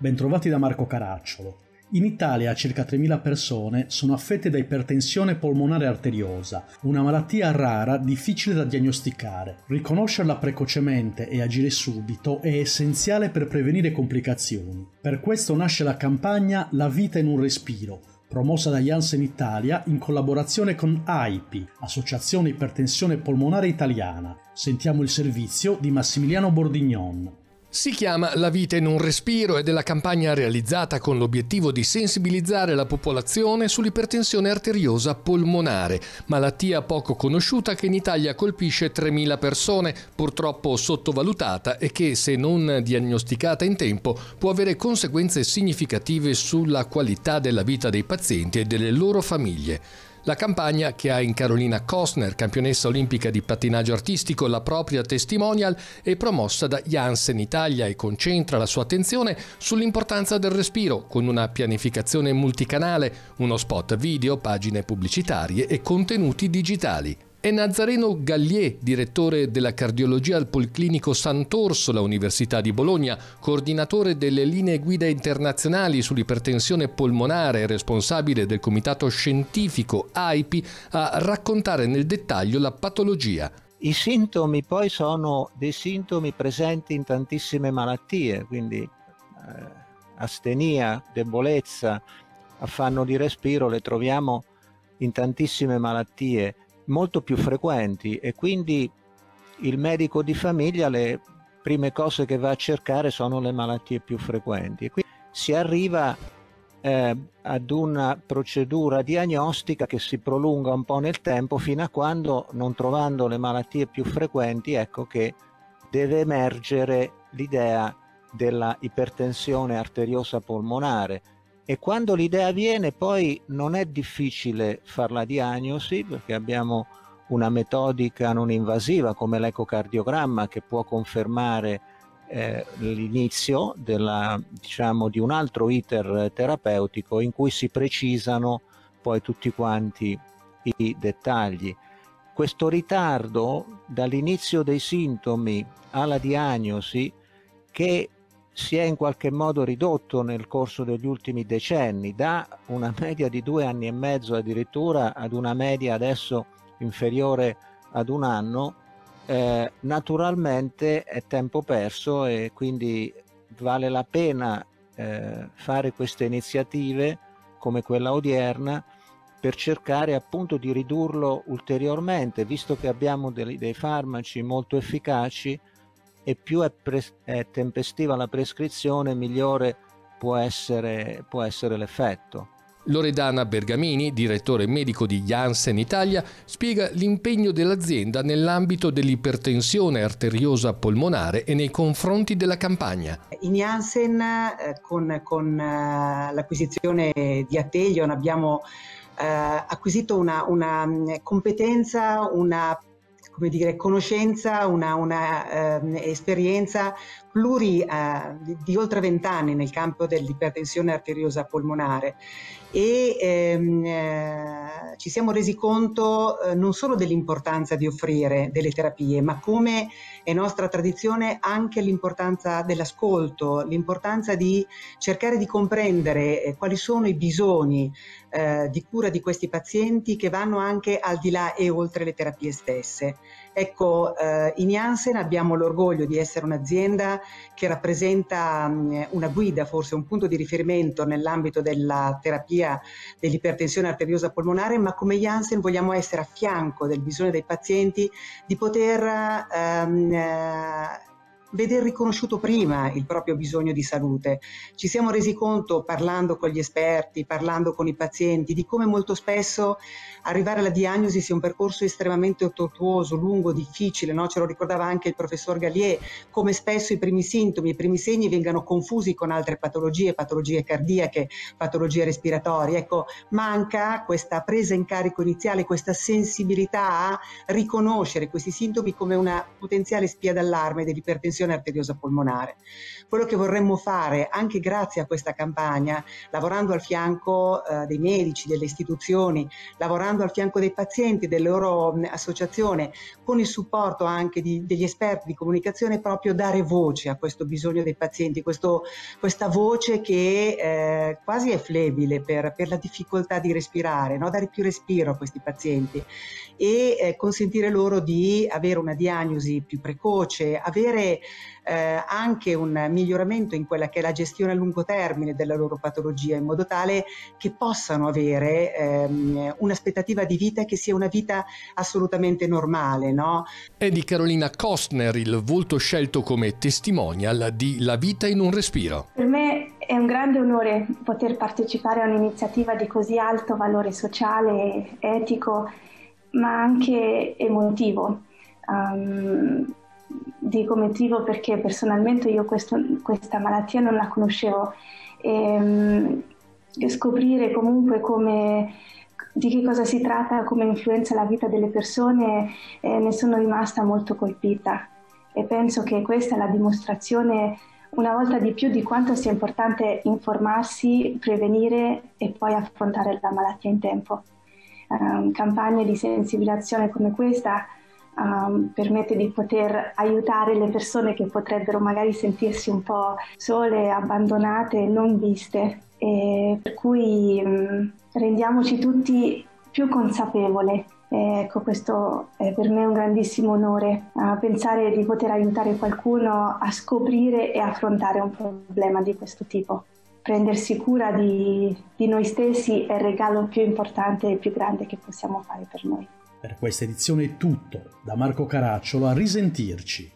Bentrovati da Marco Caracciolo. In Italia circa 3.000 persone sono affette da ipertensione polmonare arteriosa, una malattia rara difficile da diagnosticare. Riconoscerla precocemente e agire subito è essenziale per prevenire complicazioni. Per questo nasce la campagna La vita in un respiro, promossa da Janssen Italia in collaborazione con AIPI, Associazione Ipertensione Polmonare Italiana. Sentiamo il servizio di Massimiliano Bordignon. Si chiama La vita in un respiro ed è la campagna realizzata con l'obiettivo di sensibilizzare la popolazione sull'ipertensione arteriosa polmonare, malattia poco conosciuta che in Italia colpisce 3.000 persone, purtroppo sottovalutata e che, se non diagnosticata in tempo, può avere conseguenze significative sulla qualità della vita dei pazienti e delle loro famiglie. La campagna, che ha in Carolina Kostner, campionessa olimpica di pattinaggio artistico, la propria testimonial, è promossa da Janssen Italia e concentra la sua attenzione sull'importanza del respiro, con una pianificazione multicanale, uno spot video, pagine pubblicitarie e contenuti digitali. È Nazareno Gallier, direttore della cardiologia al Policlinico Sant'Orsola, Università di Bologna, coordinatore delle linee guida internazionali sull'ipertensione polmonare e responsabile del comitato scientifico AIPI, a raccontare nel dettaglio la patologia. I sintomi poi sono dei sintomi presenti in tantissime malattie, quindi astenia, debolezza, affanno di respiro le troviamo in tantissime malattie, molto più frequenti, e quindi il medico di famiglia le prime cose che va a cercare sono le malattie più frequenti, e quindi si arriva ad una procedura diagnostica che si prolunga un po' nel tempo fino a quando, non trovando le malattie più frequenti, ecco che deve emergere l'idea della ipertensione arteriosa polmonare. E quando l'idea viene, poi non è difficile fare la diagnosi, perché abbiamo una metodica non invasiva come l'ecocardiogramma che può confermare l'inizio di un altro iter terapeutico in cui si precisano poi tutti quanti i dettagli. Questo ritardo dall'inizio dei sintomi alla diagnosi, che si è in qualche modo ridotto nel corso degli ultimi decenni, da una media di 2 anni e mezzo addirittura ad una media adesso inferiore ad 1 anno, naturalmente è tempo perso, e quindi vale la pena fare queste iniziative come quella odierna per cercare appunto di ridurlo ulteriormente, visto che abbiamo dei farmaci molto efficaci, e più è tempestiva la prescrizione, migliore può essere l'effetto. Loredana Bergamini, direttore medico di Janssen Italia, spiega l'impegno dell'azienda nell'ambito dell'ipertensione arteriosa polmonare e nei confronti della campagna. In Janssen, con l'acquisizione di Atelion, abbiamo acquisito una competenza, una conoscenza, una esperienza di oltre 20 anni nel campo dell'ipertensione arteriosa polmonare, e ci siamo resi conto non solo dell'importanza di offrire delle terapie, ma, come è nostra tradizione, anche l'importanza dell'ascolto, l'importanza di cercare di comprendere quali sono i bisogni di cura di questi pazienti, che vanno anche al di là e oltre le terapie stesse. Ecco, in Janssen abbiamo l'orgoglio di essere un'azienda che rappresenta una guida, forse un punto di riferimento nell'ambito della terapia dell'ipertensione arteriosa polmonare, ma come Janssen vogliamo essere a fianco del bisogno dei pazienti di poter veder riconosciuto prima il proprio bisogno di salute. Ci siamo resi conto, parlando con gli esperti, parlando con i pazienti, di come molto spesso arrivare alla diagnosi sia un percorso estremamente tortuoso, lungo, difficile, no? Ce lo ricordava anche il professor Gallier, come spesso i primi sintomi, i primi segni vengano confusi con altre patologie cardiache, patologie respiratorie. Ecco, manca questa presa in carico iniziale, questa sensibilità a riconoscere questi sintomi come una potenziale spia d'allarme dell'ipertensione fibrillazione arteriosa polmonare. Quello che vorremmo fare, anche grazie a questa campagna, lavorando al fianco dei medici, delle istituzioni, lavorando al fianco dei pazienti, delle loro associazioni, con il supporto anche degli esperti di comunicazione, proprio dare voce a questo bisogno dei pazienti, questa voce che quasi è flebile per la difficoltà di respirare, no? Dare più respiro a questi pazienti e consentire loro di avere una diagnosi più precoce, avere anche un miglioramento in quella che è la gestione a lungo termine della loro patologia, in modo tale che possano avere un'aspettativa di vita che sia una vita assolutamente normale, no? È di Carolina Kostner il volto scelto come testimonial di La vita in un respiro. Per me è un grande onore poter partecipare a un'iniziativa di così alto valore sociale, etico, ma anche emotivo. Dico emotivo perché personalmente io questa malattia non la conoscevo e scoprire comunque di che cosa si tratta, come influenza la vita delle persone, ne sono rimasta molto colpita e penso che questa è la dimostrazione una volta di più di quanto sia importante informarsi, prevenire e poi affrontare la malattia in tempo. Campagne di sensibilizzazione come questa permette di poter aiutare le persone che potrebbero magari sentirsi un po' sole, abbandonate, non viste, e per cui rendiamoci tutti più consapevoli. Ecco, questo è per me un grandissimo onore, pensare di poter aiutare qualcuno a scoprire e affrontare un problema di questo tipo. Prendersi cura di noi stessi è il regalo più importante e più grande che possiamo fare per noi. Per questa edizione è tutto. Da Marco Caracciolo, a risentirci.